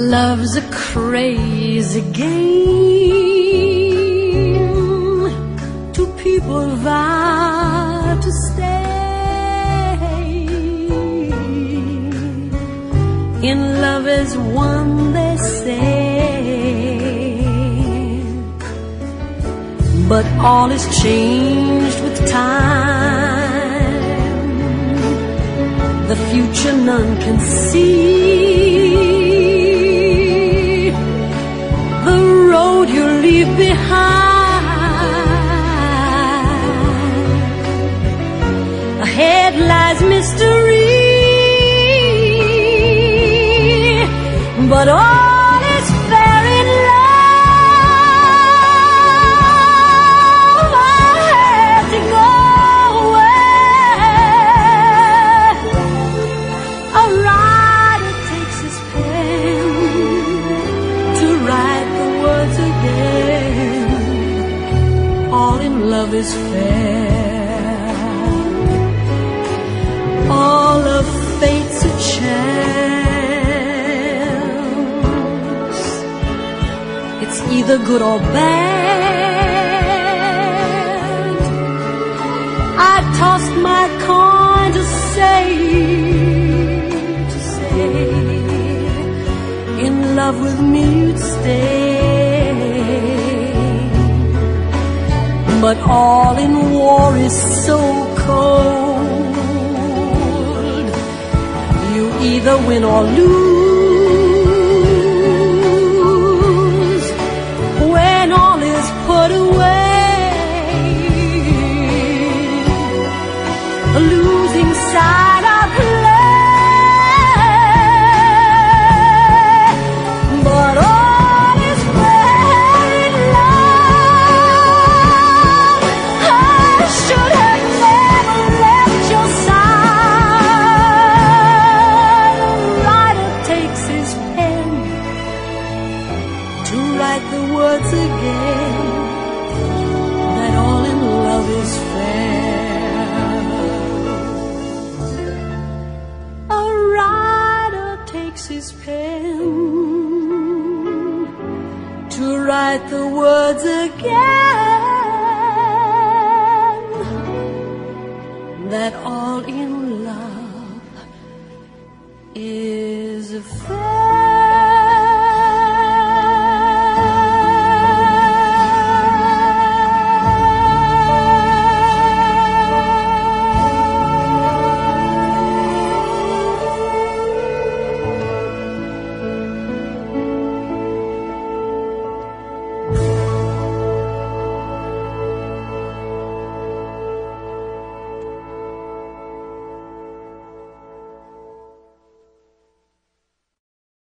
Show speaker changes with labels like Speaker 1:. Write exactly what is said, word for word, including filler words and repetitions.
Speaker 1: Love's a crazy game. Two people vow to stay. In love as one, they say, but all is changed with time. The future none can see. The road you leave behind. Ahead lies mystery, but all is fair in love. I had to go away. A writer takes his pen to write the words again. All in love is fair. All of fate's a chance. It's either good or bad. I tossed my coin to say, to say, in love with me you'd stay. But all in war is so cold. You either win or lose when all is put away. A losing side I play, but all is fair in love. I should have never left your side. A writer takes his pen to write the words again, that all in love is fair. A writer takes his pen to write the words again.